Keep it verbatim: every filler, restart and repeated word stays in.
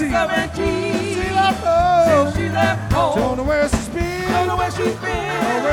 seventeen. seventeen. She left home. Since she left home. Don't know where she's been. Don't know where she's been.